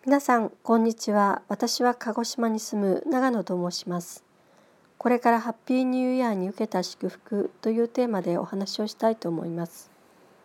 皆さんこんにちは。私は鹿児島に住む長野と申します。これからハッピーニューイヤーに受けた祝福というテーマでお話をしたいと思います。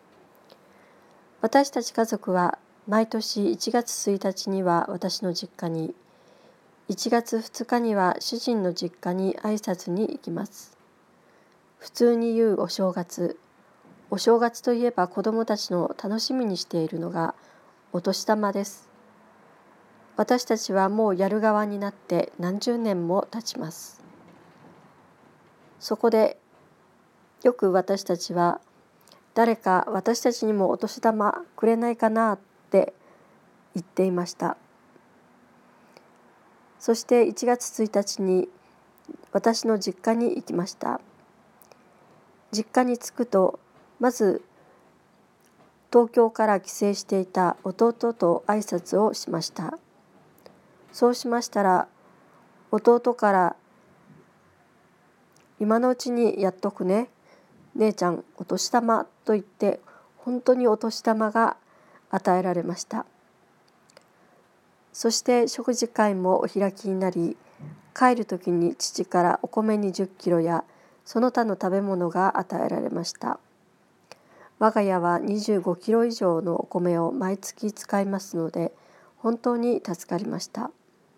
私たち家族は毎年1月1日には私の実家に、1月2日には主人の実家に挨拶に行きます。普通に言うお正月といえば子どもたちの楽しみにしているのがお年玉です。私たちはもうやる側になって何十年も経ちます。そこでよく私たちは誰か私たちにもお年玉くれないかなって言っていました。そして1月1日に私の実家に行きました。実家に着くとまず東京から帰省していた弟と挨拶をしました。そうしましたら弟から今のうちにやっとくね、姉ちゃんお年玉と言って本当にお年玉が与えられました。そして食事会もお開きになり、帰る時に父からお米20キロやその他の食べ物が与えられました。我が家は25キロ以上のお米を毎月使いますので本当に助かりました。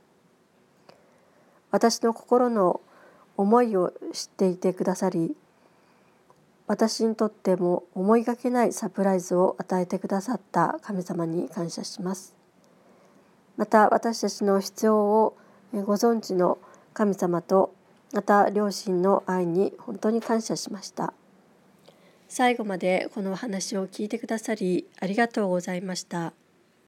私の心の思いを知っていてくださり、私にとっても思いがけないサプライズを与えてくださった神様に感謝します。また私たちの必要をご存知の神様とまた両親の愛に本当に感謝しました。最後までこのお話を聞いてくださりありがとうございました。